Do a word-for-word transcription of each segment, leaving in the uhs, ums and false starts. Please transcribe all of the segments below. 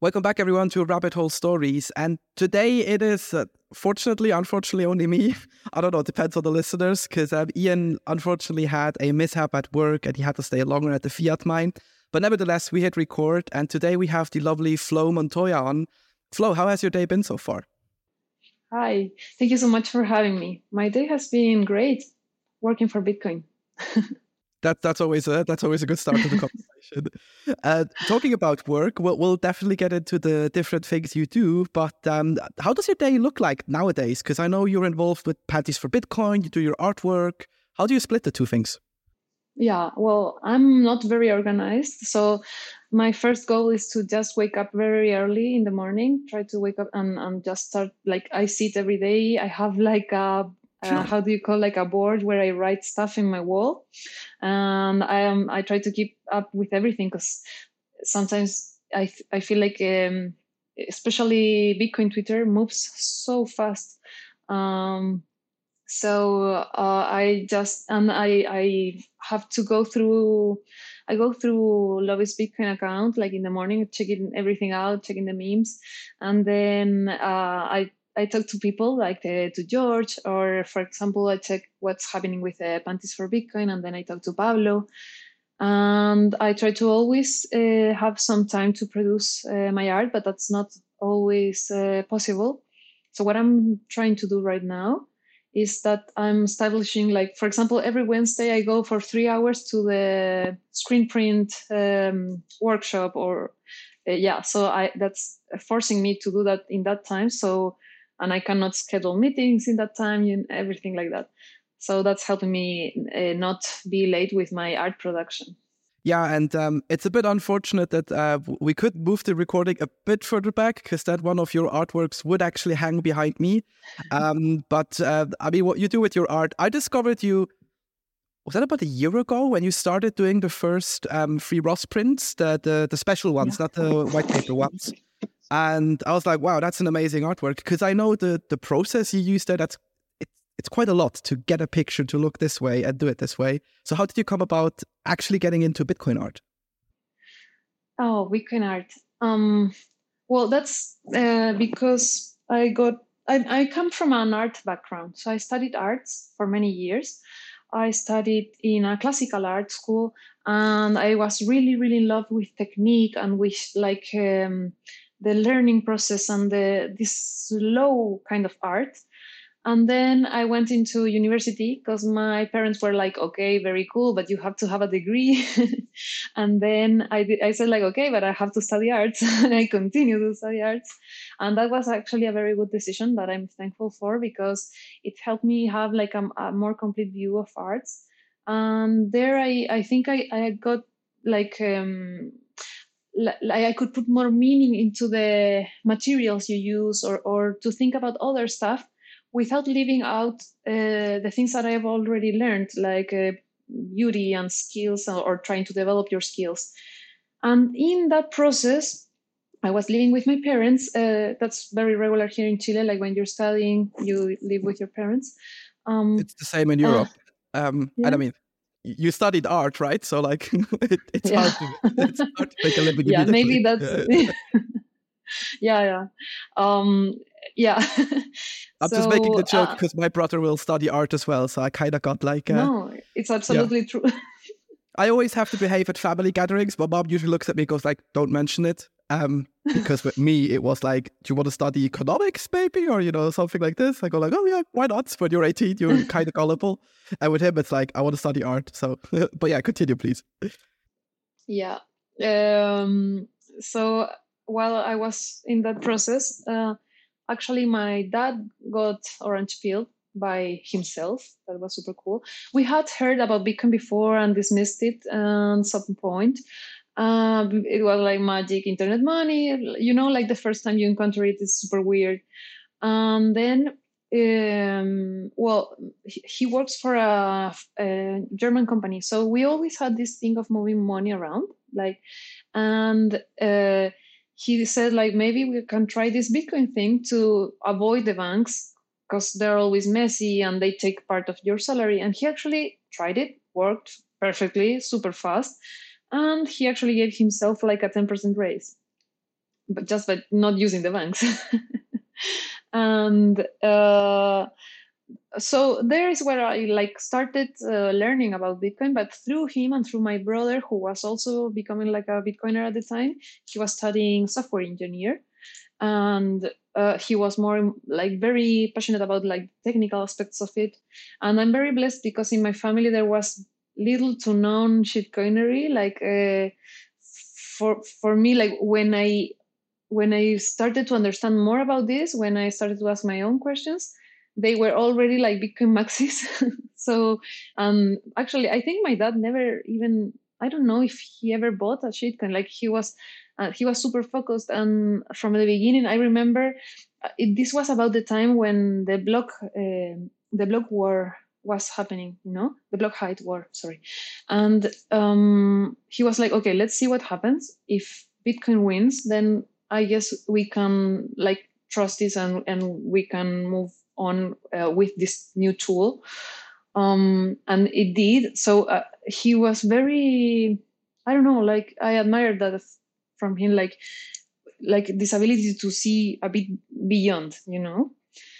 Welcome back, everyone, to Rabbit Hole Stories. And today it is, uh, fortunately, unfortunately, only me. I don't know, it depends on the listeners, because um, Ian unfortunately had a mishap at work and he had to stay longer at the Fiat mine. But nevertheless, we hit record, and today we have the lovely Flo Montoya on. Flo, how has your day been so far? Hi, thank you so much for having me. My day has been great, working for Bitcoin. That, that's always a that's always a good start to the conversation. Uh, talking about work, we'll, we'll definitely get into the different things you do. But um, how does your day look like nowadays? Because I know you're involved with Panties for Bitcoin. You do your artwork. How do you split the two things? Yeah, well, I'm not very organized. So my first goal is to just wake up very early in the morning, try to wake up and, and just start, like I sit every day. I have like a, uh, how do you call like a board where I write stuff in my wall. And I am, I try to keep up with everything because sometimes I, I feel like, um, especially Bitcoin Twitter moves so fast. Um, so uh, I just and I I have to go through I go through Lobby's Bitcoin account like in the morning, checking everything out, checking the memes, and then uh, I I talk to people like uh, to George, or for example, I check what's happening with uh, Panties for Bitcoin, and then I talk to Pablo, and I try to always uh, have some time to produce uh, my art, but that's not always uh, possible. So what I'm trying to do right now is that I'm establishing, like, for example, every Wednesday I go for three hours to the screen print um, workshop, or uh, yeah, so I that's forcing me to do that in that time. So, and I cannot schedule meetings in that time, and everything like that. So that's helping me uh, not be late with my art production. Yeah, and um, it's a bit unfortunate that uh, we could move the recording a bit further back, because that one of your artworks would actually hang behind me. Um, but uh, I mean, what you do with your art, I discovered you, was that about a year ago when you started doing the first um, free Ross prints, the, the, the special ones, yeah. Not the white paper ones. And I was like, wow, that's an amazing artwork, because I know the, the process you use there, that's it's quite a lot to get a picture to look this way and do it this way. So how did you come about actually getting into Bitcoin art? Oh, Bitcoin art. Um, well, that's uh, because I got, I, I come from an art background. So I studied arts for many years. I studied in a classical art school, and I was really, really in love with technique and with like um, the learning process and the this slow kind of art. And then I went into university because my parents were like, okay, very cool, but you have to have a degree. And then I, did, I said like, okay, but I have to study arts. And I continue to study arts. And that was actually a very good decision that I'm thankful for, because it helped me have like a, a more complete view of arts. And there I, I think I, I got like, um, like I could put more meaning into the materials you use, or, or to think about other stuff without leaving out uh, the things that I've already learned, like uh, beauty and skills, or, or trying to develop your skills. And in that process, I was living with my parents. Uh, that's very regular here in Chile. Like when you're studying, you live with your parents. Um, it's the same in Europe. Uh, um, yeah. And I mean, you studied art, right? So like, it, it's, yeah. hard to, it's hard to make a living. Yeah, maybe that's... yeah, yeah. Um, yeah. I'm so, just making the joke because uh, my brother will study art as well. So I kind of got like... Uh, no, it's absolutely yeah. true. I always have to behave at family gatherings. My mom usually looks at me and goes like, don't mention it. Um, because with me, it was like, do you want to study economics, maybe? Or, you know, something like this. I go like, oh yeah, why not? When you're eighteen, you're kind of gullible. And with him, it's like, I want to study art. So, but yeah, continue, please. Yeah. Um, so while I was in that process, uh, actually my dad got orange pilled by himself. That was super cool. We had heard about Bitcoin before and dismissed it at some point. Um, it was like magic internet money, you know, like the first time you encounter it is super weird. And then, um, well, he, he works for a, a German company. So we always had this thing of moving money around, like, and uh, he said like, maybe we can try this Bitcoin thing to avoid the banks, because they're always messy and they take part of your salary. And he actually tried it, worked perfectly, super fast. And he actually gave himself like a ten percent raise. but just by not using the banks. And uh, so there is where I like started uh, learning about Bitcoin, but through him and through my brother, who was also becoming like a Bitcoiner at the time. He was studying software engineer, and uh, he was more like very passionate about like technical aspects of it. And I'm very blessed because in my family there was little to none shitcoinery. Like uh, for for me, like when I when I started to understand more about this, when I started to ask my own questions, they were already like Bitcoin maxis. So um, actually, I think my dad never even, I don't know if he ever bought a shitcoin. Like he was, uh, he was super focused. And from the beginning, I remember uh, it, this was about the time when the block, uh, the block war was happening, you know, the block height war, sorry. And um, he was like, okay, let's see what happens. If Bitcoin wins, then I guess we can like trust this and, and we can move on uh, with this new tool. Um, and it did. So uh, he was very, I don't know, like I admired that from him, like like this ability to see a bit beyond, you know.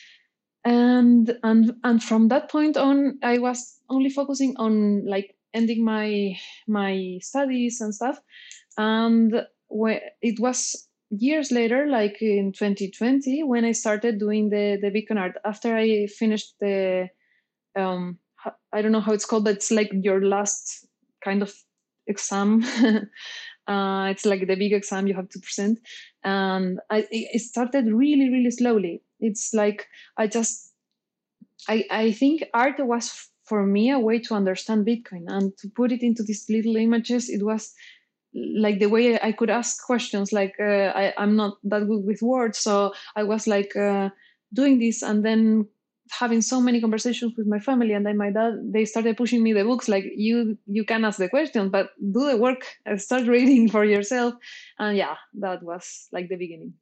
And and and from that point on, I was only focusing on like ending my my studies and stuff. And when it was years later, like in twenty twenty, when I started doing the the Bitcoin art after I finished the um I don't know how it's called, but it's like your last kind of exam. Uh, it's like the big exam you have to present. And I it started really really slowly. It's like I just I I think art was for me a way to understand Bitcoin and to put it into these little images. It was like the way I could ask questions. Like uh, I, I'm not that good with words, so I was like uh, doing this, and then having so many conversations with my family. And then my dad, they started pushing me the books. Like you, you can ask the questions, but do the work and start reading for yourself. And yeah, that was like the beginning.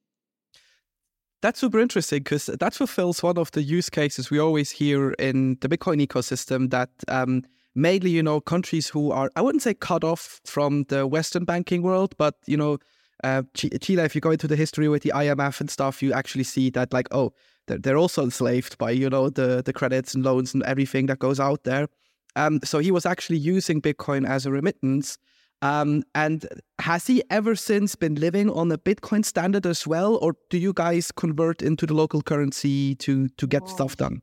That's super interesting because that fulfills one of the use cases we always hear in the Bitcoin ecosystem, that um, mainly, you know, countries who are, I wouldn't say cut off from the Western banking world, but, you know, uh, Chile, if you go into the history with the I M F and stuff, you actually see that like, oh, they're, they're also enslaved by, you know, the, the credits and loans and everything that goes out there. Um, so he was actually using Bitcoin as a remittance. Um, and has he ever since been living on a Bitcoin standard as well? Or do you guys convert into the local currency to, to get oh. stuff done?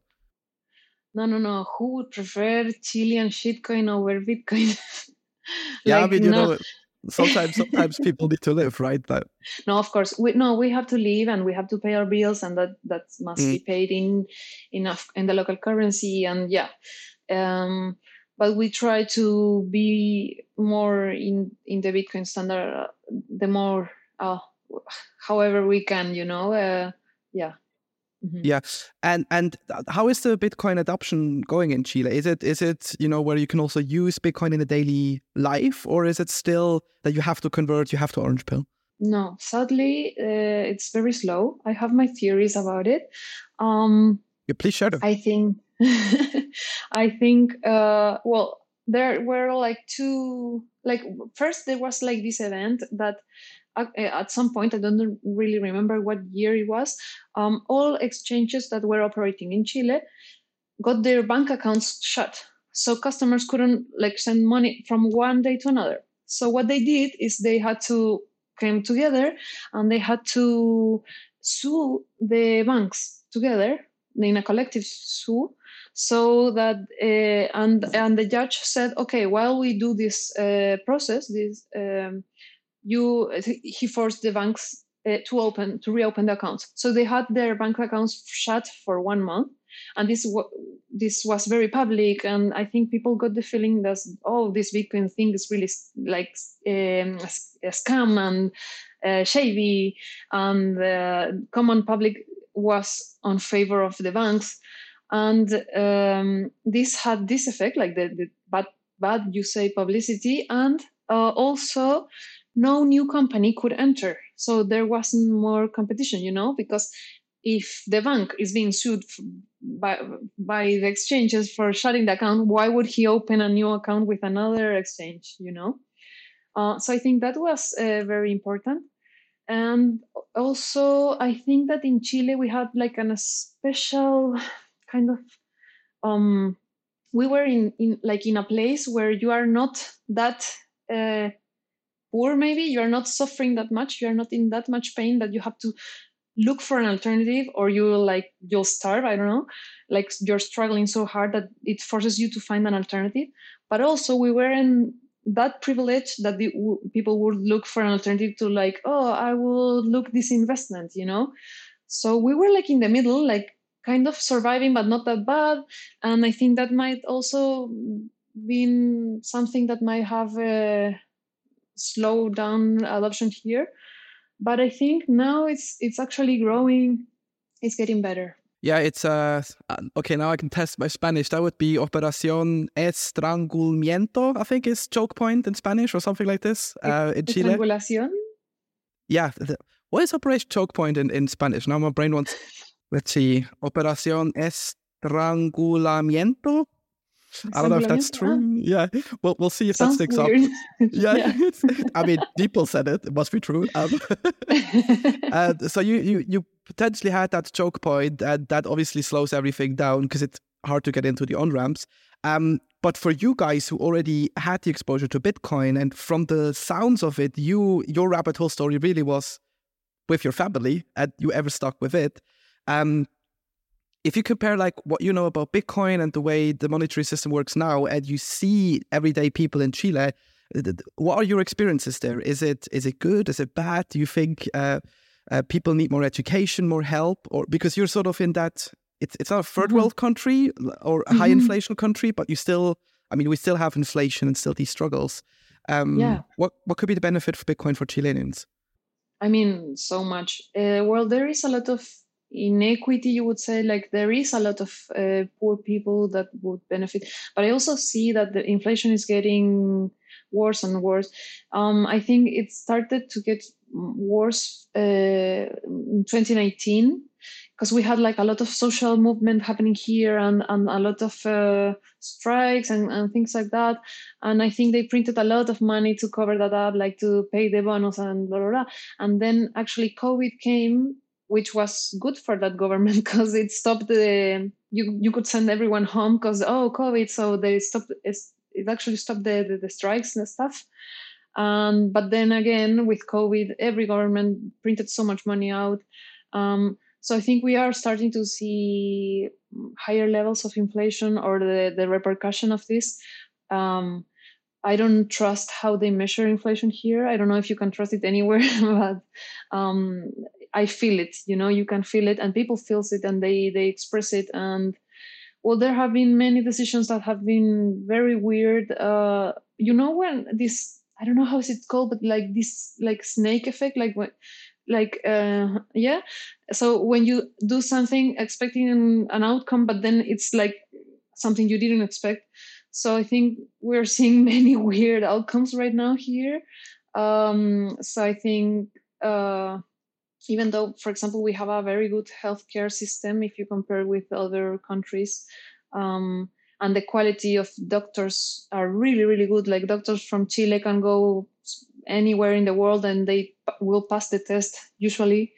No, no, no. Who would prefer Chilean shitcoin over Bitcoin? Like, yeah, I mean, you no. know, sometimes sometimes people need to live, right? But no, of course, we no, we have to live and we have to pay our bills, and that that must mm. be paid in enough in the local currency. And yeah, um, but we try to be more in in the Bitcoin standard, uh, the more, uh, however we can, you know, uh, yeah. Mm-hmm. Yeah, and and how is the Bitcoin adoption going in Chile? Is it is it you know where you can also use Bitcoin in a daily life, or is it still that you have to convert, you have to orange pill? No, sadly, uh, it's very slow. I have my theories about it. Um, yeah, please share them. I think I think uh, well, there were like two. Like first, there was like this event that. At some point, I don't really remember what year it was, um, all exchanges that were operating in Chile got their bank accounts shut. So customers couldn't like send money from one day to another. So what they did is they had to come together and they had to sue the banks together in a collective sue. So that uh, and and the judge said, okay, while we do this uh, process, this. Um, You, he forced the banks uh, to open to reopen the accounts. So they had their bank accounts shut for one month, and this this was very public. And I think people got the feeling that oh, this Bitcoin thing is really like um, a scam and uh, shady, and the common public was on favor of the banks, and um, this had this effect, like the, the bad bad you say publicity, and uh, also. No new company could enter. So there wasn't more competition, you know, because if the bank is being sued by, by the exchanges for shutting the account, why would he open a new account with another exchange, you know? Uh, so I think that was uh, very important. And also, I think that in Chile we had like an, a special kind of um, we were in, in like in a place where you are not that uh, poor. Maybe you are not suffering that much. You are not in that much pain that you have to look for an alternative, or you will like you'll starve. I don't know. Like you're struggling so hard that it forces you to find an alternative. But also, we were in that privilege that the w- people would look for an alternative to, like, oh, I will look this investment, you know. So we were like in the middle, like kind of surviving, but not that bad. And I think that might also been something that might have uh, slowed down adoption here. But I think now it's it's actually growing. It's getting better. Yeah, it's uh okay. Now I can test my Spanish. That would be Operación Estrangulamiento, I think is choke point in Spanish or something like this uh, in Chile. Estrangulación? Yeah. The, what is Operation Choke Point in, in Spanish? Now my brain wants, let's see, Operación Estrangulamiento. I don't know if that's true. Ah. Yeah, well, we'll see if Sounds that sticks weird. up. Yeah, yeah. I mean, people said it. It must be true. Um, uh, so you, you you potentially had that choke point, and that obviously slows everything down because it's hard to get into the on-ramps. Um, but for you guys who already had the exposure to Bitcoin, and from the sounds of it, you your rabbit hole story really was with your family, and you ever stuck with it. Um, If you compare like what you know about Bitcoin and the way the monetary system works now, and you see everyday people in Chile, what are your experiences there? Is it is it good? Is it bad? Do you think uh, uh, people need more education, more help, or because you're sort of in that it's it's not a third mm-hmm. world country or a high mm-hmm. inflation country, but you still, I mean, we still have inflation and still these struggles. Um, yeah. What what could be the benefit for Bitcoin for Chileans? I mean, so much. Uh, well, there is a lot of inequity, you would say. Like there is a lot of uh, poor people that would benefit, but I also see that the inflation is getting worse and worse. Um, I think it started to get worse uh, in twenty nineteen because we had like a lot of social movement happening here and, and a lot of uh, strikes and, and things like that. And I think they printed a lot of money to cover that up, like to pay the bonus and blah, blah, blah. And then actually COVID came, which was good for that government because it stopped the, you, you could send everyone home because, oh, COVID. So they stopped, it actually stopped the, the, the strikes and stuff. Um, but then again, with COVID, every government printed so much money out. Um, so I think we are starting to see higher levels of inflation or the, the repercussion of this. Um, I don't trust how they measure inflation here. I don't know if you can trust it anywhere, but um, I feel it. You know, you can feel it, and people feels it, and they they express it. And well, there have been many decisions that have been very weird. Uh, you know, when this, I don't know how is it called, but like this, like snake effect, like when, like uh, yeah. So when you do something expecting an, an outcome, but then it's like something you didn't expect. So I think we're seeing many weird outcomes right now here. Um, so I think uh, even though, for example, we have a very good healthcare system, if you compare with other countries, um, and the quality of doctors are really, really good. Like doctors from Chile can go anywhere in the world and they will pass the test usually.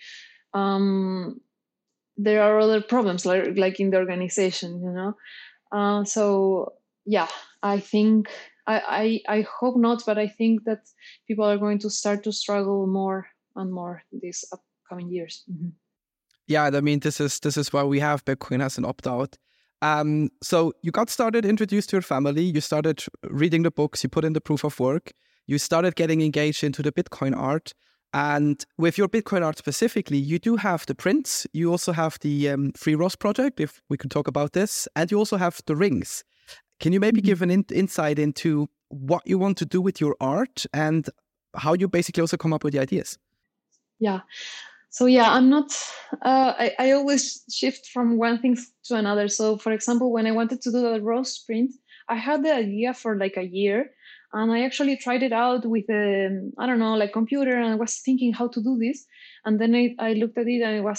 Um, there are other problems like, like in the organization, you know. Uh, so yeah, I think I, I I hope not, but I think that people are going to start to struggle more and more these upcoming years. Mm-hmm. Yeah, I mean, this is this is why we have Bitcoin as an opt-out. Um, so you got started, introduced to your family, you started reading the books, you put in the proof of work, you started getting engaged into the Bitcoin art. And with your Bitcoin art specifically, you do have the prints, you also have the um, Free Ross project, if we could talk about this, and you also have the rings. Can you maybe mm-hmm. give an in- insight into what you want to do with your art and how you basically also come up with the ideas? Yeah. So yeah, I'm not, uh, I, I always shift from one thing to another. So for example, when I wanted to do the Ross print, I had the idea for like a year and I actually tried it out with a, I don't know, like computer, and I was thinking how to do this. And then I, I looked at it and it was like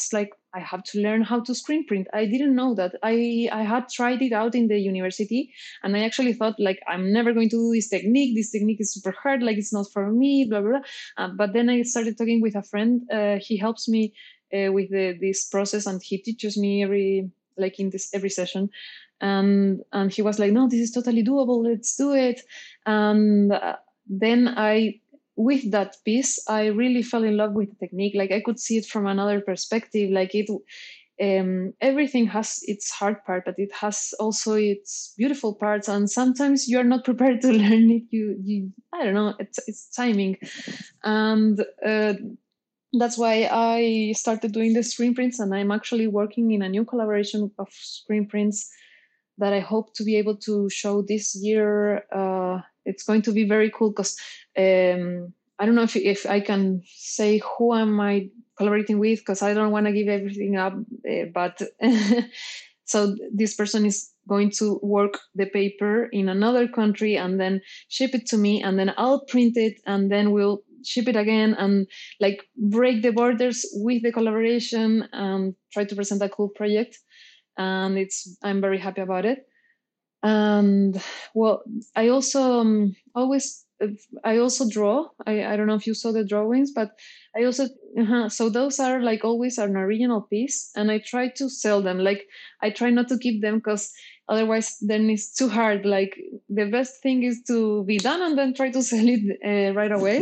I have to learn how to screen print. I didn't know that. I, I had tried it out in the university, and I actually thought, like, I'm never going to do this technique. This technique is super hard. Like, it's not for me, blah, blah, blah. Uh, but then I started talking with a friend. Uh, he helps me uh, with the, this process, and he teaches me every, like in this, every session. And, and he was like, no, this is totally doable. Let's do it. And uh, then I, with that piece, I really fell in love with the technique. Like, I could see it from another perspective. Like, it, um, everything has its hard part, but it has also its beautiful parts. And sometimes you are not prepared to learn it. You, you, I don't know. It's it's timing, and uh, that's why I started doing the screen prints. And I'm actually working in a new collaboration of screen prints that I hope to be able to show this year. Uh, it's going to be very cool because um, I don't know if if I can say who am I collaborating with, because I don't want to give everything up. Uh, but so this person is going to work the paper in another country and then ship it to me, and then I'll print it, and then we'll ship it again, and like break the borders with the collaboration and try to present a cool project. And it's I'm very happy about it. And well, I also um, always I also draw. I, I don't know if you saw the drawings, but I also uh so those are like always an original piece, and I try to sell them. Like, I try not to keep them because otherwise then it's too hard. Like, the best thing is to be done and then try to sell it uh, right away.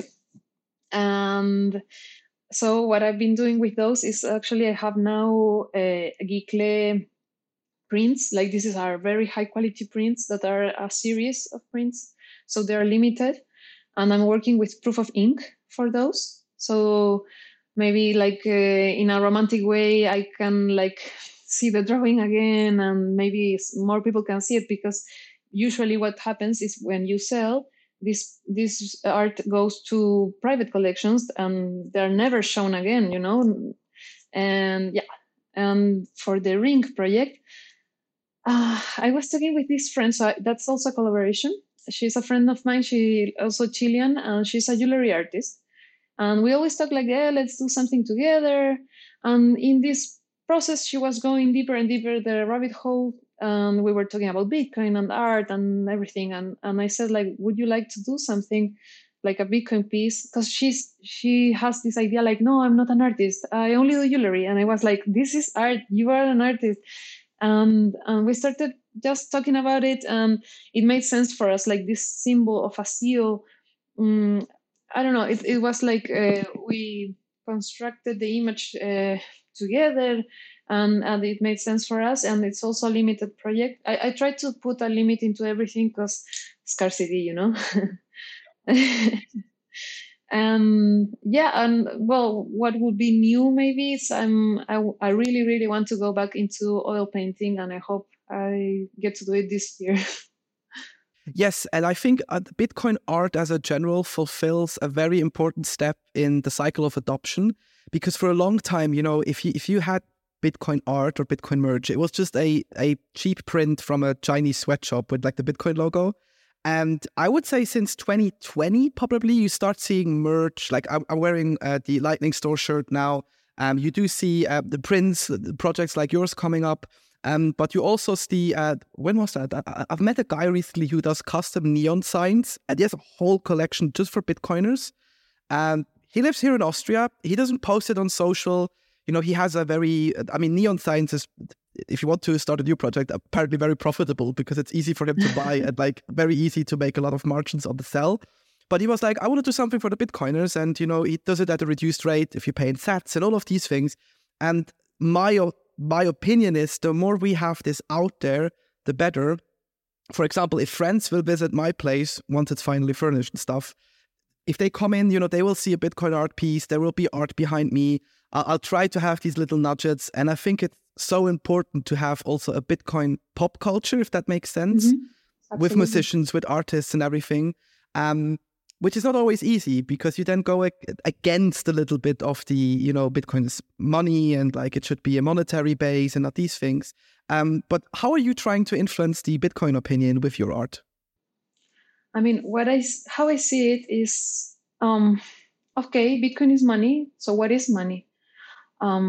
And so what I've been doing with those is actually I have now a Geekle prints. Like, this is our very high quality prints that are a series of prints, so they are limited, and I'm working with proof of ink for those. So maybe like uh, in a romantic way, I can like see the drawing again, and maybe more people can see it, because usually what happens is when you sell this this art goes to private collections and they're never shown again, you know. And yeah, and for the ring project, uh, I was talking with this friend, so I, that's also a collaboration. She's a friend of mine. She also Chilean, and she's a jewelry artist. And we always talk like, yeah, let's do something together. And in this process, she was going deeper and deeper the rabbit hole. And we were talking about Bitcoin and art and everything. And and I said, like, would you like to do something like a Bitcoin piece? Because she's she has this idea like, no, I'm not an artist. I only do jewelry. And I was like, this is art. You are an artist. And, and we started just talking about it, and it made sense for us, like this symbol of a seal. um, I don't know, it, it was like uh, we constructed the image uh, together, and, and it made sense for us. And it's also a limited project. I, I tried to put a limit into everything because scarcity, you know. And yeah, and well, what would be new maybe is I'm I, I really really want to go back into oil painting, and I hope I get to do it this year. Yes, and I think uh, Bitcoin art as a general fulfills a very important step in the cycle of adoption, because for a long time, you know, if you if you had Bitcoin art or Bitcoin merge, it was just a a cheap print from a Chinese sweatshop with like the Bitcoin logo. And I would say since twenty twenty, probably, you start seeing merch. Like I'm, I'm wearing uh, the Lightning Store shirt now. Um, you do see uh, the prints, the projects like yours coming up. Um, but you also see, uh, when was that? I, I've met a guy recently who does custom neon signs, and he has a whole collection just for Bitcoiners. And he lives here in Austria. He doesn't post it on social. You know, he has a very, I mean, neon signs is, if you want to start a new project, apparently very profitable because it's easy for him to buy and like very easy to make a lot of margins on the sell. But he was like, I want to do something for the Bitcoiners. And, you know, he does it at a reduced rate if you pay in sats and all of these things. And my, my opinion is the more we have this out there, the better. For example, if friends will visit my place once it's finally furnished and stuff, if they come in, you know, they will see a Bitcoin art piece. There will be art behind me. I'll, I'll try to have these little nudgets. And I think it's so important to have also a Bitcoin pop culture, if that makes sense, mm-hmm. with musicians, with artists and everything, um, which is not always easy because you then go ag- against a little bit of the, you know, Bitcoin's money and like it should be a monetary base and not these things. Um, but how are you trying to influence the Bitcoin opinion with your art? I mean, what I, how I see it is, um, okay, Bitcoin is money. So what is money? Um,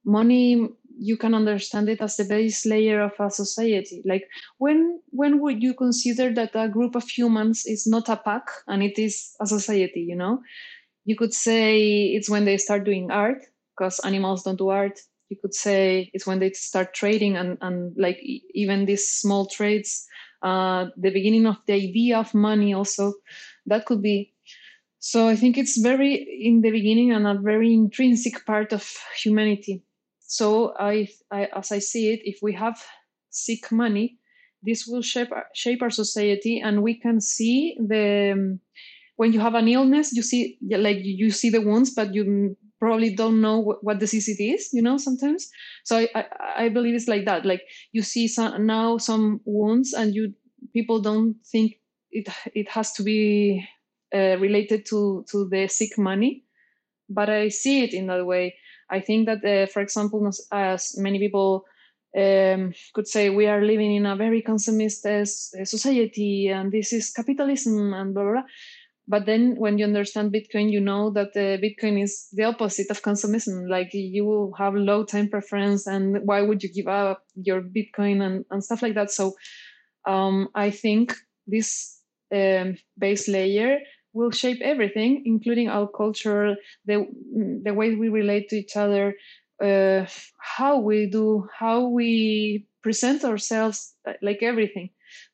money, you can understand it as the base layer of a society. Like when when would you consider that a group of humans is not a pack and it is a society, you know? You could say it's when they start doing art, because animals don't do art. You could say it's when they start trading and, and like even these small trades, uh, the beginning of the idea of money also, that could be. So I think it's very in the beginning and a very intrinsic part of humanity. So I, I as I see it, if we have sick money, this will shape, shape our society, and we can see the... Um, when you have an illness, you see like you see the wounds, but you probably don't know what, what disease it is, you know, sometimes. So I, I, I believe it's like that. Like you see some, now some wounds, and you people don't think it it has to be uh, related to, to the sick money. But I see it in that way. I think that, uh, for example, as many people um, could say, we are living in a very consumist uh, society, and this is capitalism and blah, blah, blah. But then when you understand Bitcoin, you know that uh, Bitcoin is the opposite of consumism. Like you will have low time preference, and why would you give up your Bitcoin and, and stuff like that? So um, I think this um, base layer will shape everything, including our culture, the, the way we relate to each other, uh, how we do, how we present ourselves, like everything.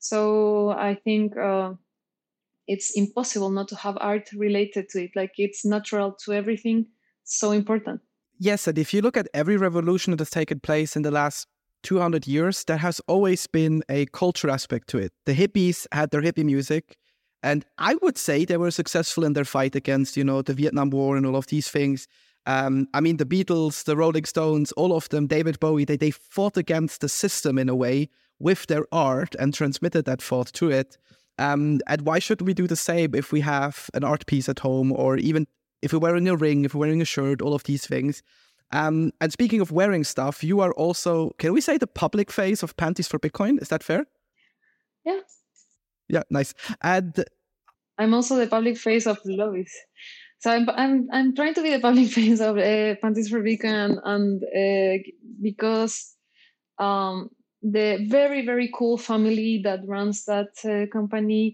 So I think... Uh, it's impossible not to have art related to it. Like it's natural to everything. So important. Yes, and if you look at every revolution that has taken place in the last two hundred years, there has always been a culture aspect to it. The hippies had their hippie music, and I would say they were successful in their fight against, you know, the Vietnam War and all of these things. Um, I mean, the Beatles, the Rolling Stones, all of them, David Bowie, they, they fought against the system in a way with their art and transmitted that thought to it. Um, and why should we do the same if we have an art piece at home, or even if we're wearing a ring, if we're wearing a shirt, all of these things. Um, and speaking of wearing stuff, you are also, can we say, the public face of Panties for Bitcoin? Is that fair? Yeah. Yeah, nice. And I'm also the public face of Lobbies. So I'm I'm I'm trying to be the public face of uh, Panties for Bitcoin, and, and uh, because um, the very very cool family that runs that uh, company,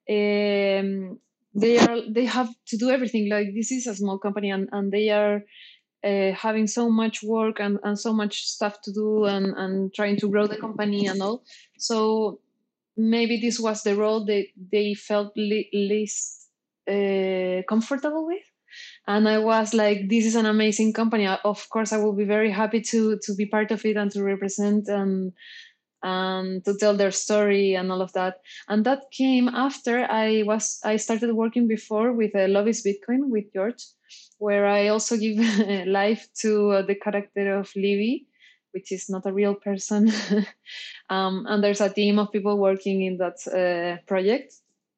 um, they are they have to do everything. Like this is a small company, and, and they are uh, having so much work and, and so much stuff to do, and, and trying to grow the company and all. So maybe this was the role that they felt le- least uh, comfortable with. And I was like, this is an amazing company. Of course, I will be very happy to to be part of it and to represent and and to tell their story and all of that. And that came after I was I started working before with uh, Lobby's Bitcoin with George, where I also give life to uh, the character of Livy, which is not a real person. um, and there's a team of people working in that uh, project.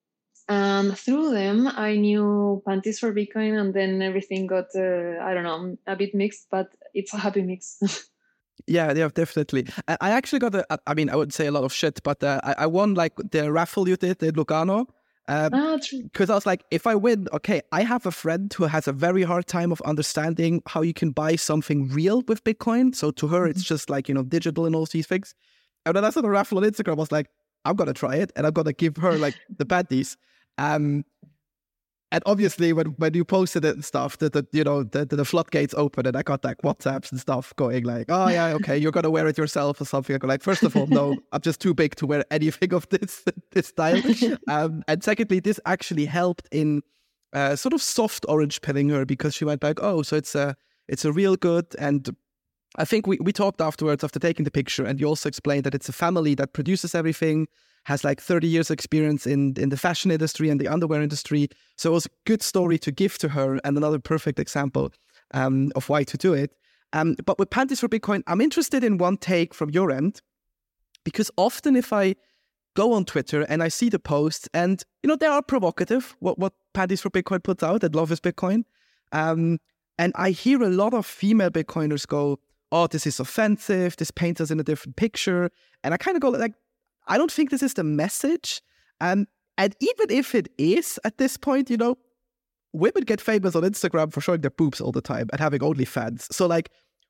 And through them, I knew Panties for Bitcoin, and then everything got, uh, I don't know, a bit mixed, but it's a happy mix. Yeah, yeah, definitely. I, I actually got a, I mean, I would say a lot of shit, but uh, I, I won like the raffle you did in Lugano. Um, ah, true. Because I was like, if I win, okay, I have a friend who has a very hard time of understanding how you can buy something real with Bitcoin. So to her, mm-hmm. it's just like, you know, digital and all these things. And then I saw the raffle on Instagram. I was like, I'm going to try it, and I'm going to give her like the panties. Um, and obviously, when, when you posted it and stuff, that the, you know the, the the floodgates open, and I got like WhatsApps and stuff going like, oh yeah, okay, you're gonna wear it yourself or something. I go like, first of all, no, I'm just too big to wear anything of this this style. Um, and secondly, this actually helped in uh, sort of soft orange pilling her, because she went like, oh, so it's a it's a real good. And I think we we talked afterwards after taking the picture, and you also explained that it's a family that produces everything, has like thirty years experience in, in the fashion industry and the underwear industry. So it was a good story to give to her, and another perfect example um, of why to do it. Um, but with Panties for Bitcoin, I'm interested in one take from your end, because often if I go on Twitter and I see the posts, and, you know, they are provocative, what, what Panties for Bitcoin puts out, and Love is Bitcoin. Um, and I hear a lot of female Bitcoiners go, oh, this is offensive, this paints us in a different picture. And I kind of go like, I don't think this is the message. Um, and even if it is at this point, you know, women get famous on Instagram for showing their boobs all the time and having OnlyFans. So like,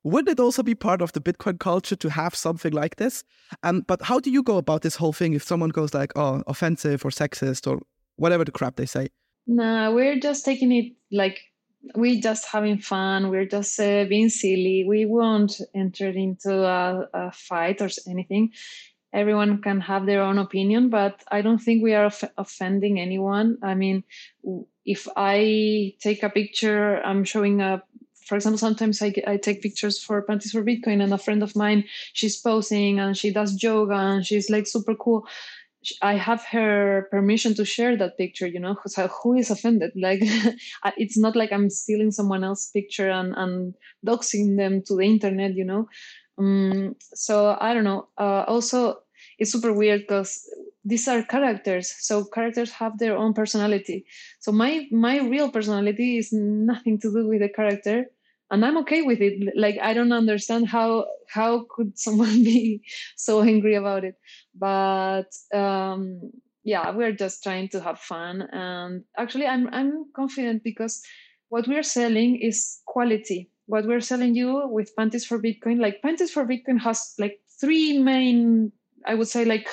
would it also be part of the Bitcoin culture to have something like this? Um, but how do you go about this whole thing if someone goes like, oh, offensive or sexist or whatever the crap they say? Nah, we're just taking it like we're just having fun. We're just uh, being silly. We won't enter into a, a fight or anything. Everyone can have their own opinion, but I don't think we are off- offending anyone. I mean, if I take a picture, I'm showing up. For example, sometimes I, I take pictures for Panties for Bitcoin, and a friend of mine, she's posing and she does yoga and she's like super cool. I have her permission to share that picture, you know, so who is offended? Like, it's not like I'm stealing someone else's picture and, and doxing them to the internet, you know. Um, so I don't know. Uh, also, it's super weird because these are characters. So characters have their own personality. So my my real personality is nothing to do with the character. And I'm okay with it. Like, I don't understand how how could someone be so angry about it. But um, yeah, we're just trying to have fun. And actually, I'm I'm confident because what we're selling is quality. What we're selling you with Panties for Bitcoin, like Panties for Bitcoin has like three main, I would say, like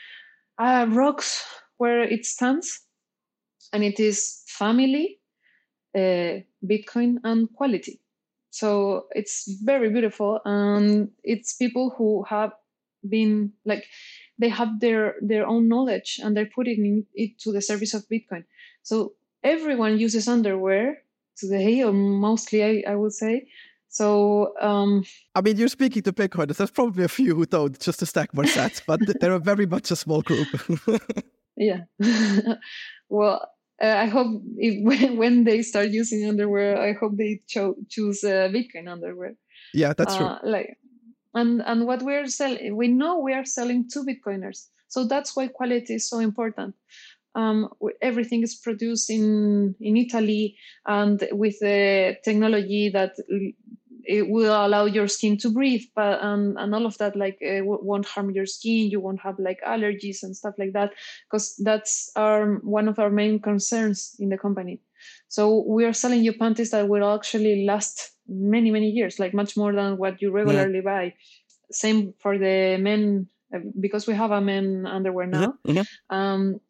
uh, rocks where it stands, and it is family, uh, Bitcoin, and quality. So it's very beautiful, and it's people who have been like they have their their own knowledge and they're putting it to the service of Bitcoin. So everyone uses underwear today, or mostly, I, I would say. So um, I mean, you're speaking to Bitcoiners. There's probably a few who don't, just to stack more sats, but they're very much a small group. Yeah. Well, uh, I hope if, when, when they start using underwear, I hope they cho- choose uh, Bitcoin underwear. Yeah, that's uh, true. Like, and and what we're selling, we know we are selling to Bitcoiners, so that's why quality is so important. Um, everything is produced in in Italy, and with the technology that it will allow your skin to breathe, but and, and all of that, like it won't harm your skin. You won't have like allergies and stuff like that, because that's our one of our main concerns in the company. So we are selling you panties that will actually last many many years, like much more than what you regularly yeah. buy. Same for the men, because we have a men underwear now. Mm-hmm. Um,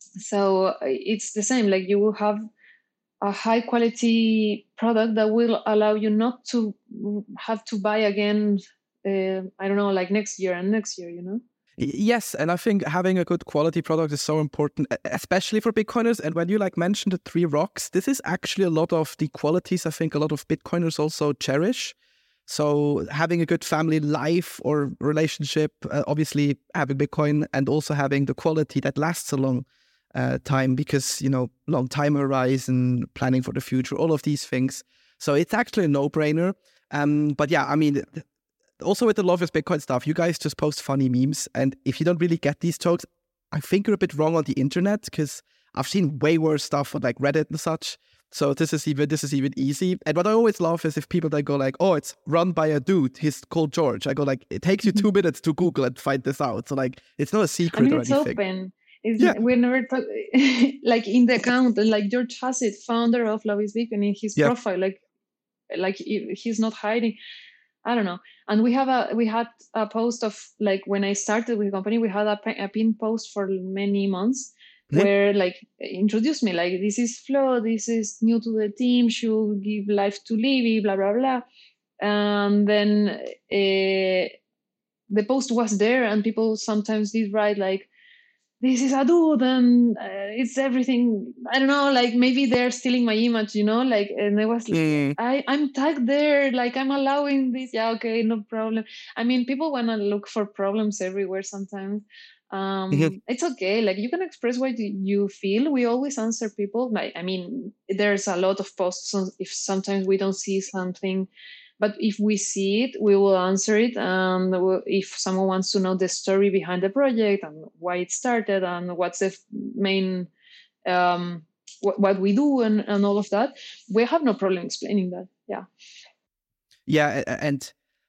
so it's the same. Like you will have a high quality product that will allow you not to have to buy again. Uh, I don't know, like next year and next year, you know? Yes, and I think having a good quality product is so important, especially for Bitcoiners. And when you like mentioned the three rocks, this is actually a lot of the qualities I think a lot of Bitcoiners also cherish. So having a good family life or relationship, uh, obviously having Bitcoin, and also having the quality that lasts a long uh, time, because, you know, long time horizon, planning for the future, all of these things. So it's actually a no-brainer. Um, but yeah, I mean, also with the Love is Bitcoin stuff, you guys just post funny memes. And if you don't really get these jokes, I think you're a bit wrong on the internet, because I've seen way worse stuff on like Reddit and such. So this is even this is even easy. And what I always love is if people that go like, oh, it's run by a dude, he's called George. I go like, it takes you two minutes to Google and find this out. So like, it's not a secret, I mean, or it's anything. Open. It's, yeah. We never talk, like in the account, and like George has it, founder of Love is Bitcoin, in his yeah. profile, like like he's not hiding. I don't know. And we have a we had a post of like when I started with the company, we had a, a pin post for many months. Mm-hmm. Where like introduce me, like this is Flo, this is new to the team, she will give life to Livy, blah blah blah. And then uh, the post was there, and people sometimes did write like, this is a dude, and uh, it's everything. I don't know, like maybe they're stealing my image, you know, like, and I was like, mm. I, I'm tagged there, like I'm allowing this. Yeah, okay, no problem. I mean, people want to look for problems everywhere sometimes. Um, mm-hmm. It's okay. Like you can express what you feel. We always answer people. Like, I mean, there's a lot of posts if sometimes we don't see something. But if we see it, we will answer it. And if someone wants to know the story behind the project and why it started and what's the main, um, what, what we do and, and all of that, we have no problem explaining that. Yeah. Yeah. And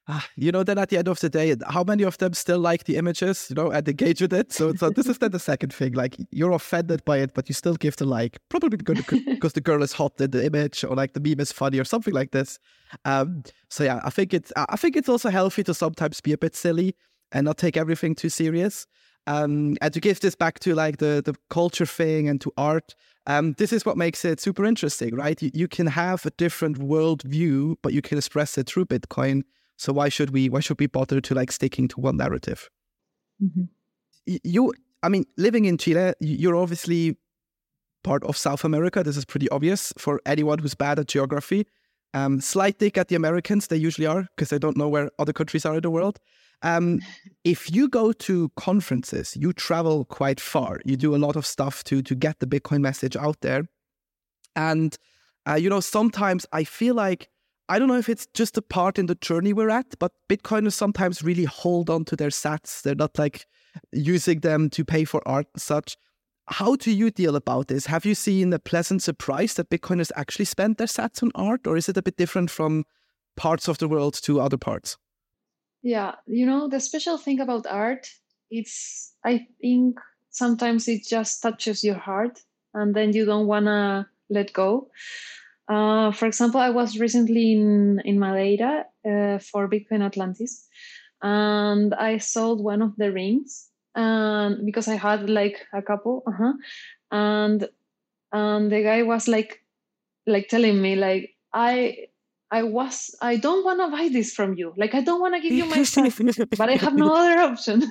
Ah, you know, then at the end of the day, how many of them still like the images, you know, and engage with it? So, so this is then the second thing. Like, you're offended by it, but you still give the like, probably because the girl is hot in the image, or like the meme is funny, or something like this. Um, so yeah, I think it's I think it's also healthy to sometimes be a bit silly and not take everything too serious. Um, and to give this back to like the the culture thing and to art. Um, this is what makes it super interesting, right? You, you can have a different world view, but you can express it through Bitcoin. So why should we why should we bother to like sticking to one narrative? Mm-hmm. You, I mean, living in Chile, you're obviously part of South America. This is pretty obvious for anyone who's bad at geography. Um, slight dig at the Americans, they usually are, because they don't know where other countries are in the world. Um, if you go to conferences, you travel quite far. You do a lot of stuff to to get the Bitcoin message out there. And, uh, you know, sometimes I feel like, I don't know if it's just a part in the journey we're at, but Bitcoiners sometimes really hold on to their sats. They're not like using them to pay for art and such. How do you deal about this? Have you seen a pleasant surprise that Bitcoiners actually spend their sats on art, or is it a bit different from parts of the world to other parts? Yeah, you know, the special thing about art, it's, I think sometimes it just touches your heart and then you don't want to let go. Uh, for example, I was recently in, in Madeira uh, for Bitcoin Atlantis, and I sold one of the rings, and because I had like a couple, uh-huh, and and the guy was like like telling me like I I was I don't want to buy this from you, like I don't want to give you my stuff, but I have no other option.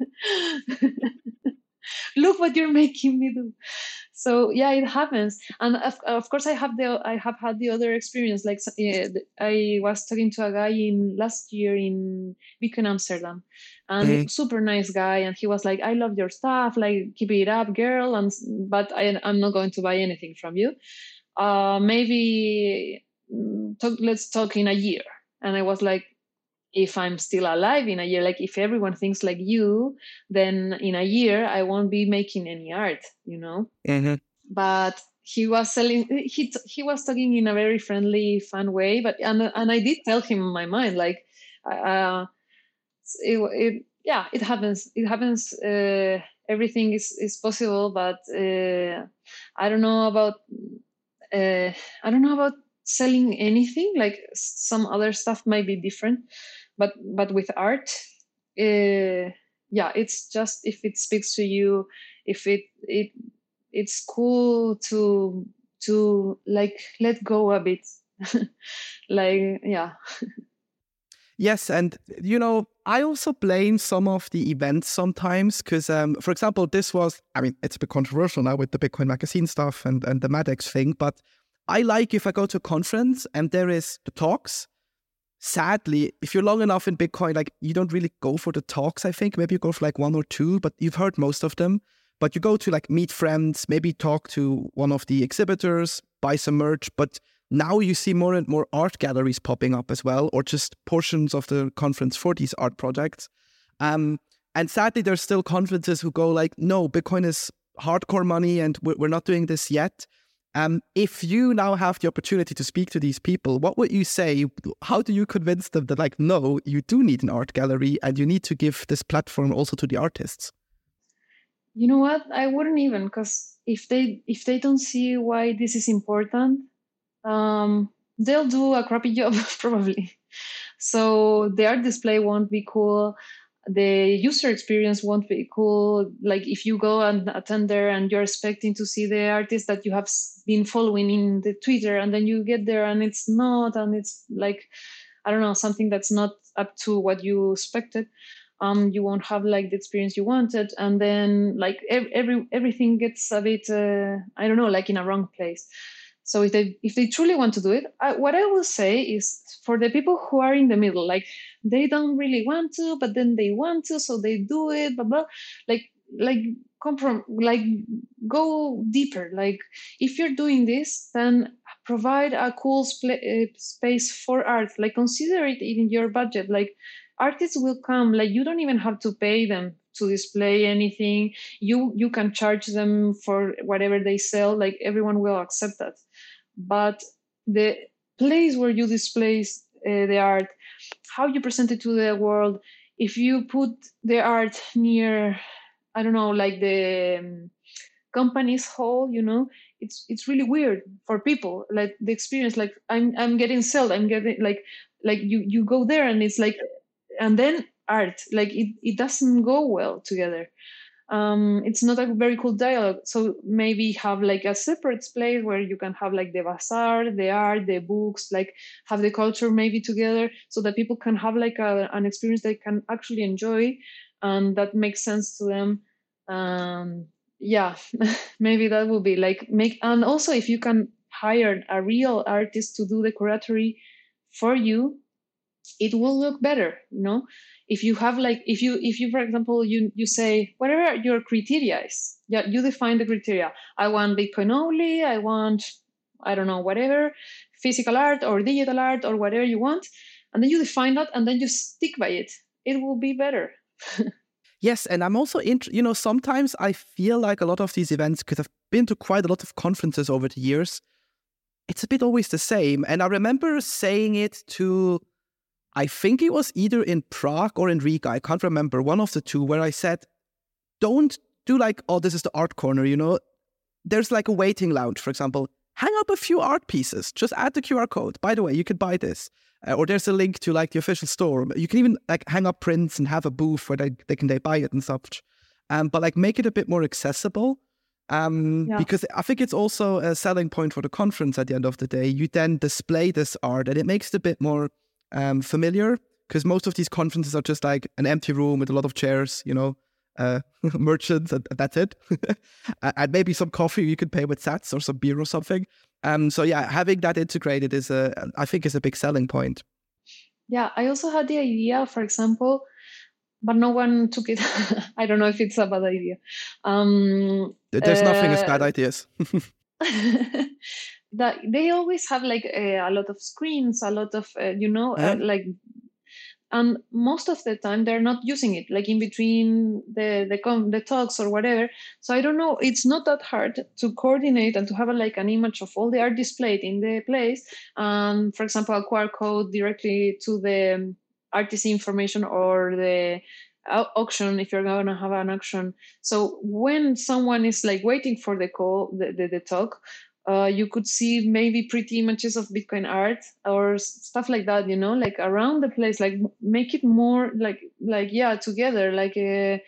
Look what you're making me do. So yeah, it happens. And of, of course I have the I have had the other experience. Like uh, I was talking to a guy in last year in Bitcoin Amsterdam, and super nice guy, and he was like, I love your stuff, like keep it up, girl, and but I, I'm not going to buy anything from you. Uh maybe talk, let's talk in a year. And I was like, if I'm still alive in a year, like if everyone thinks like you, then in a year I won't be making any art, you know. Mm-hmm. But he was selling. He he was talking in a very friendly, fun way. But and and I did tell him my mind, like, uh, it, it yeah, it happens. It happens. Uh, everything is is possible, but uh, I don't know about. Uh, I don't know about selling anything. Like some other stuff might be different, but but with art, uh, yeah, it's just if it speaks to you, if it it it's cool to to like let go a bit. Like yeah. Yes, and you know, I also blame some of the events sometimes because, um, for example, this was, I mean, it's a bit controversial now with the Bitcoin Magazine stuff and, and the Madex thing, but I like if I go to a conference and there is the talks. Sadly, if you're long enough in Bitcoin, like you don't really go for the talks, I think. Maybe you go for like one or two, but you've heard most of them. But you go to like meet friends, maybe talk to one of the exhibitors, buy some merch, but now you see more and more art galleries popping up as well, or just portions of the conference for these art projects. Um, and sadly, there's still conferences who go like, no, Bitcoin is hardcore money and we're not doing this yet. Um, if you now have the opportunity to speak to these people, what would you say? How do you convince them that like, no, you do need an art gallery and you need to give this platform also to the artists? You know what? I wouldn't even, because if they if they don't see why this is important, um, they'll do a crappy job probably. So the art display won't be cool. The user experience won't be cool. Like if you go and attend there and you're expecting to see the artist that you have been following in the Twitter, and then you get there and it's not, and it's like, I don't know, something that's not up to what you expected. Um, you won't have like the experience you wanted, and then like every everything gets a bit, uh, I don't know, like in a wrong place. So if they if they truly want to do it, I, what I will say is for the people who are in the middle, like they don't really want to, but then they want to, so they do it. Blah blah. Like like come from like go deeper. Like if you're doing this, then provide a cool sp- uh, space for art. Like consider it in your budget. Like artists will come. Like you don't even have to pay them to display anything. You you can charge them for whatever they sell. Like everyone will accept that. But the place where you display uh, the art how you present it to the world. If you put the art near, I don't know, like the um, company's hall, you know, it's it's really weird for people. Like the experience, like I'm I'm getting sold, I'm getting like like you you go there and it's like, and then art, like it it doesn't go well together. Um, it's not a very cool dialogue. So maybe have like a separate place where you can have like the bazaar, the art, the books, like have the culture maybe together, so that people can have like a, an experience they can actually enjoy and that makes sense to them. Um, yeah, maybe that would be like make, and also if you can hire a real artist to do the curatory for you, it will look better, you know. If you have like, if you if you for example you you say whatever your criteria is, yeah, you define the criteria. I want Bitcoin only, I want, I don't know, whatever, physical art or digital art or whatever you want, and then you define that and then you stick by it, it will be better. Yes, and I'm also, int- you know, sometimes I feel like a lot of these events, because I've been to quite a lot of conferences over the years, it's a bit always the same. And I remember saying it to, I think it was either in Prague or in Riga, I can't remember, one of the two, where I said, don't do like, oh, this is the art corner, you know. There's like a waiting lounge, for example. Hang up a few art pieces. Just add the Q R code. By the way, you could buy this. Uh, or there's a link to like the official store. You can even like hang up prints and have a booth where they, they can they buy it and such. Um, but like make it a bit more accessible. Um, yeah. Because I think it's also a selling point for the conference at the end of the day. You then display this art and it makes it a bit more um, familiar, because most of these conferences are just like an empty room with a lot of chairs, you know, uh, merchants, and that's it. And maybe some coffee you could pay with sats or some beer or something. Um, so yeah, having that integrated is a, I think is a big selling point. Yeah, I also had the idea, for example, but no one took it. I don't know if it's a bad idea. Um, There's uh, nothing as bad ideas. That they always have like a, a lot of screens, a lot of, uh, you know, uh, like, and most of the time they're not using it, like in between the the, com- the talks or whatever. So I don't know, it's not that hard to coordinate and to have a, like an image of all the art displayed in the place. And for example, a Q R code directly to the artist information or the auction if you're going to have an auction. So when someone is like waiting for the call, the, the, the talk, Uh, you could see maybe pretty images of Bitcoin art or stuff like that, you know, like around the place, like make it more like, like, yeah, together, like, a,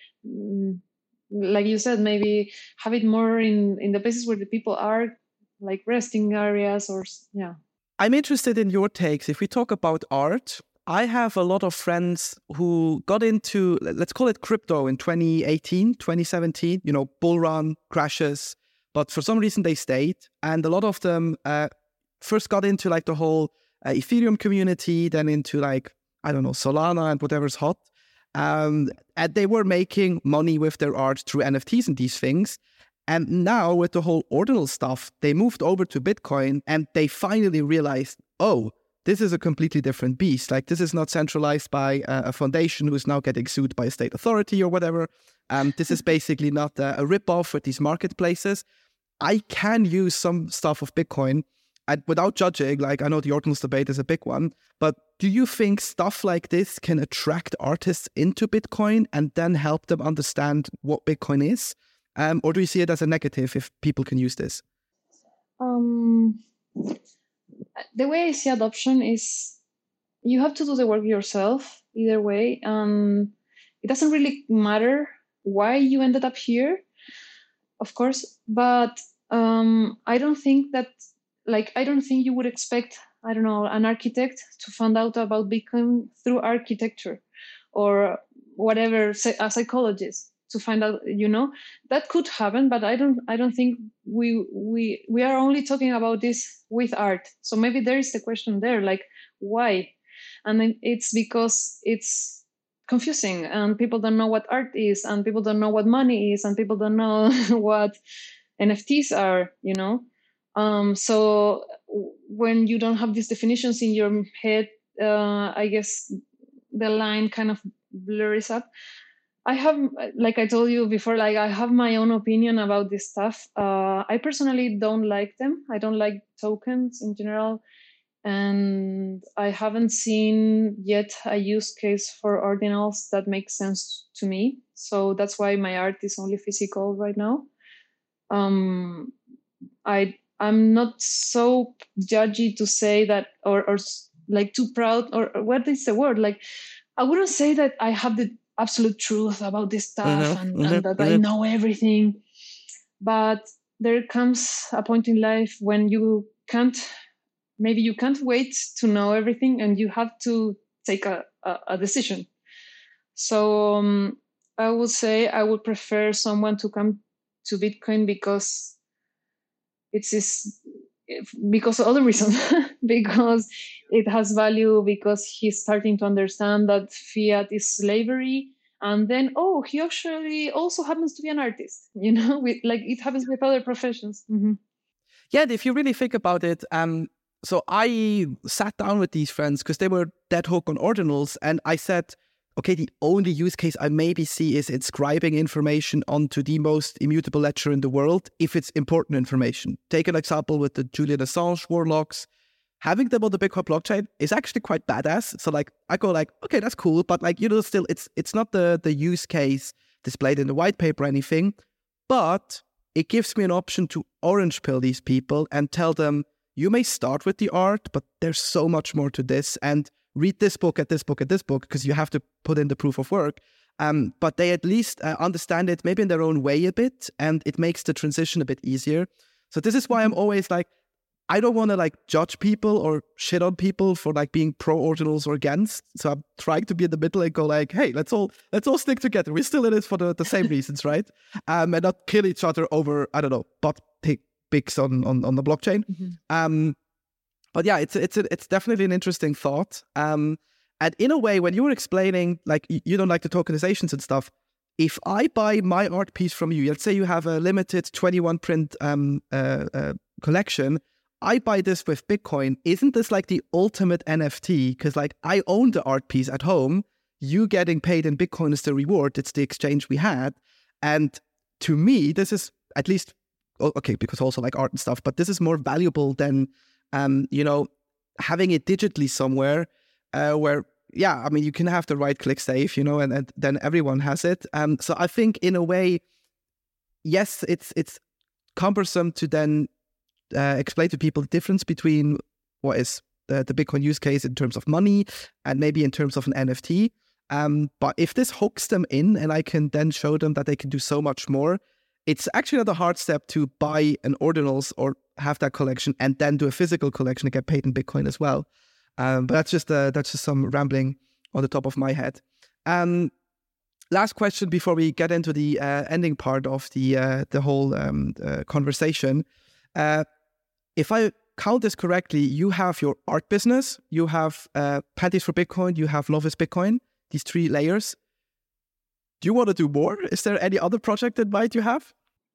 like you said, maybe have it more in, in the places where the people are, like resting areas or, yeah. I'm interested in your takes. If we talk about art, I have a lot of friends who got into, let's call it crypto in twenty eighteen, twenty seventeen, you know, bull run, crashes. But for some reason they stayed, and a lot of them uh, first got into like the whole uh, Ethereum community, then into like, I don't know, Solana and whatever's hot. Um, and they were making money with their art through N F Ts and these things. And now with the whole ordinal stuff, they moved over to Bitcoin and they finally realized, oh, this is a completely different beast. Like this is not centralized by uh, a foundation who is now getting sued by a state authority or whatever. Um, this is basically not a, a rip-off with these marketplaces. I can use some stuff of Bitcoin and without judging, like I know the ordinals debate is a big one, but do you think stuff like this can attract artists into Bitcoin and then help them understand what Bitcoin is? Um, or do you see it as a negative if people can use this? Um, the way I see adoption is you have to do the work yourself either way. Um, it doesn't really matter why you ended up here, of course, but um, I don't think that, like, I don't think you would expect, I don't know, an architect to find out about Bitcoin through architecture or whatever, a psychologist to find out, you know, that could happen, but I don't, I don't think we, we, we are only talking about this with art. So maybe there is the question there, like, why? And then it's because it's confusing and people don't know what art is and people don't know what money is and people don't know what N F Ts are, you know. Um, so when you don't have these definitions in your head, uh, I guess the line kind of blurs up. I have, like I told you before, like I have my own opinion about this stuff. Uh, I personally don't like them. I don't like tokens in general. And I haven't seen yet a use case for ordinals that makes sense to me. So that's why my art is only physical right now. Um, I I'm not so judgy to say that, or or like too proud, or, or what is the word? Like, I wouldn't say that I have the absolute truth about this stuff Mm-hmm, and, and that mm-hmm, I mm-hmm. know everything. But there comes a point in life when you can't, maybe you can't wait to know everything, and you have to take a, a, a decision. So um, I would say I would prefer someone to come to Bitcoin because it's this, because of other reasons, because it has value, because he's starting to understand that fiat is slavery. And then, oh, he actually also happens to be an artist, you know, with, like it happens with other professions. Mm-hmm. Yeah, if you really think about it, um, so I sat down with these friends because they were dead hooked on ordinals, and I said, okay, the only use case I maybe see is inscribing information onto the most immutable ledger in the world if it's important information. Take an example with the Julian Assange warlocks. Having them on the Bitcoin blockchain is actually quite badass. So like I go like, okay, that's cool, but like, you know, still it's it's not the the use case displayed in the white paper or anything, but it gives me an option to orange pill these people and tell them, you may start with the art, but there's so much more to this, and read this book at this book at this book, because you have to put in the proof of work. Um, but they at least uh, understand it maybe in their own way a bit, and it makes the transition a bit easier. So this is why I'm always like, I don't want to like judge people or shit on people for like being pro ordinals or against. So I'm trying to be in the middle and go like, hey, let's all let's all stick together. We're still in it for the, the same reasons, right? Um, and not kill each other over, I don't know, bot picks on, on on the blockchain. Mm-hmm. Um, but yeah, it's it's a, it's definitely an interesting thought. Um, and in a way, when you were explaining like you don't like the tokenizations and stuff, if I buy my art piece from you, let's say you have a limited twenty-one print um uh, uh, collection. I buy this with Bitcoin. Isn't this like the ultimate N F T? Because like I own the art piece at home. You getting paid in Bitcoin is the reward. It's the exchange we had. And to me, this is at least, okay, because also like art and stuff, but this is more valuable than, um, you know, having it digitally somewhere uh, where, yeah, I mean, you can have the right click save, you know, and, and then everyone has it. Um, so I think in a way, yes, it's it's cumbersome to then Uh, explain to people the difference between what is the, the Bitcoin use case in terms of money and maybe in terms of an N F T. Um, but if this hooks them in and I can then show them that they can do so much more, it's actually not a hard step to buy an ordinals or have that collection and then do a physical collection and get paid in Bitcoin as well. Um, but that's just uh, that's just some rambling on the top of my head. Um, last question before we get into the uh, ending part of the uh, the whole um, uh, conversation. Uh, If I count this correctly, you have your art business, you have uh, Panties for Bitcoin, you have Love is Bitcoin, these three layers. Do you want to do more? Is there any other project that might you have?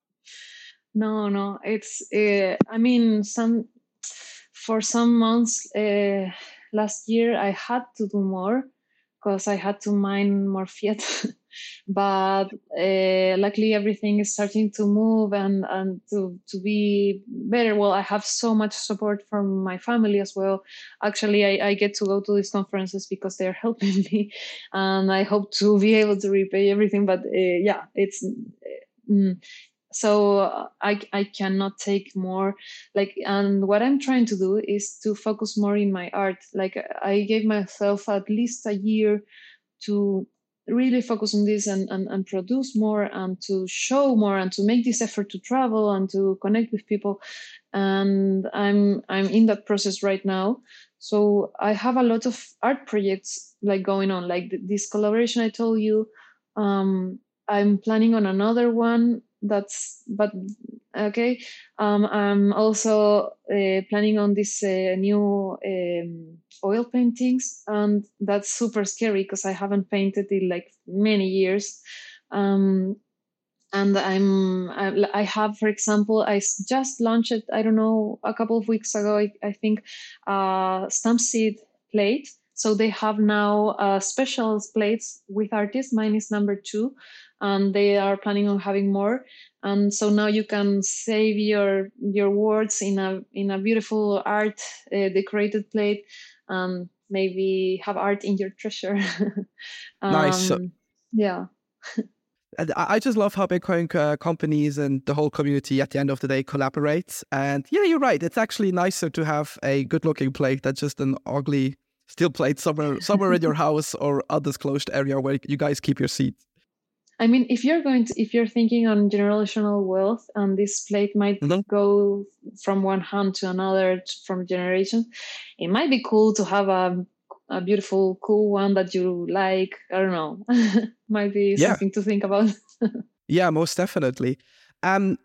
No, no. It's, uh, I mean, some for some months uh, last year, I had to do more because I had to mine more fiat. But uh, luckily everything is starting to move and, and to, to be better. Well, I have so much support from my family as well. Actually, I, I get to go to these conferences because they're helping me, and I hope to be able to repay everything. But uh, yeah, it's mm, so I, I cannot take more. Like, and what I'm trying to do is to focus more in my art. Like, I gave myself at least a year to really focus on this and, and, and produce more and to show more and to make this effort to travel and to connect with people. And I'm I'm in that process right now. So I have a lot of art projects like going on, like th- this collaboration I told you. Um, I'm planning on another one. That's but okay. Um, I'm also uh, planning on this uh, new um, oil paintings, and that's super scary because I haven't painted in like many years. Um, and I'm I, I have, for example, I s- just launched it, I don't know, a couple of weeks ago, I, I think, uh, stamp seed plate. So they have now uh, special plates with artists. Mine is number two, and they are planning on having more. and so now you can save your your words in a in a beautiful art uh, decorated plate, and maybe have art in your treasure. Nice. So, um, yeah. and I I just love how Bitcoin uh, companies and the whole community at the end of the day collaborates. And yeah, you're right. It's actually nicer to have a good-looking plate than just an ugly steel plate somewhere somewhere in your house or undisclosed area where you guys keep your seats. I mean, if you're going to, if you're thinking on generational wealth, and this plate might Mm-hmm. go from one hand to another t- from generation, it might be cool to have a a beautiful, cool one that you like. I don't know. Might be Yeah, something to think about. yeah, most definitely. Um,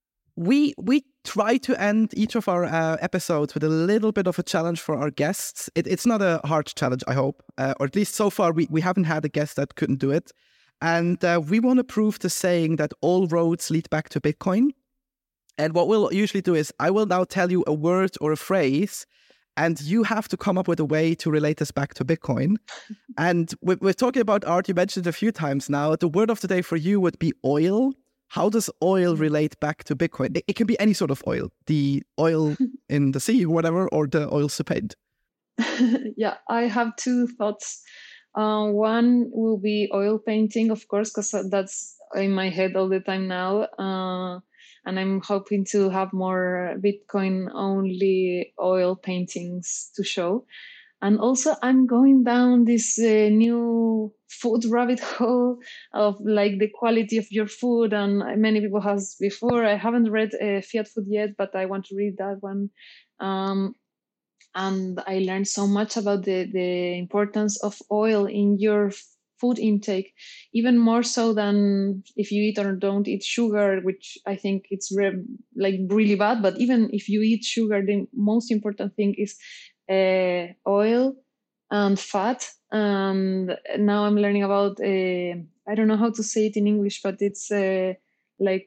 we we try to end each of our uh, episodes with a little bit of a challenge for our guests. It, it's not a hard challenge, I hope, uh, or at least so far we, we haven't had a guest that couldn't do it. And uh, we want to prove the saying that all roads lead back to Bitcoin. And what we'll usually do is I will now tell you a word or a phrase, and you have to come up with a way to relate this back to Bitcoin. And we're, we're talking about art. You mentioned it a few times now. The word of the day for you would be oil. How does oil relate back to Bitcoin? It, it can be any sort of oil, the oil in the sea or whatever, or the oil to paint. Yeah, I have two thoughts. Uh, one will be oil painting, of course, because that's in my head all the time now. Uh, and I'm hoping to have more Bitcoin only oil paintings to show. And also, I'm going down this uh, new food rabbit hole of like the quality of your food. And many people has before. I haven't read uh, Fiat Food yet, but I want to read that one. Um, and I learned so much about the, the importance of oil in your food intake, even more so than if you eat or don't eat sugar, which I think it's re- like really bad. But even if you eat sugar, the most important thing is uh, oil and fat. And now I'm learning about, uh, I don't know how to say it in English, but it's uh, like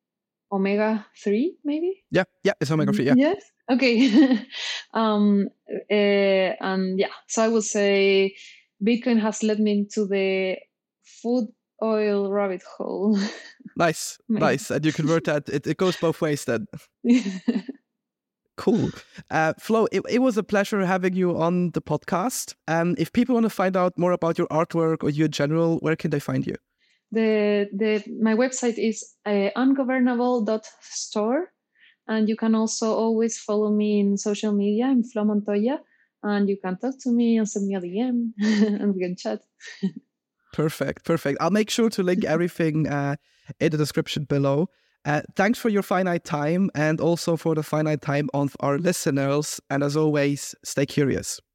omega three, maybe? Yeah, yeah, it's omega three, yeah. Yes. Okay. um, uh, and yeah, so I would say Bitcoin has led me into the food oil rabbit hole. Nice, Maybe. nice. And you convert that, it, it goes both ways then. Cool. Uh, Flo, it, it was a pleasure having you on the podcast. Um, if people want to find out more about your artwork or you in general, where can they find you? The the my website is uh, ungovernable dot store, and you can also always follow me in social media. I'm Flo Montoya, and you can talk to me and send me a D M, and we can chat. Perfect, perfect. I'll make sure to link everything uh, in the description below. Uh, thanks for your finite time and also for the finite time of our listeners. And as always, stay curious.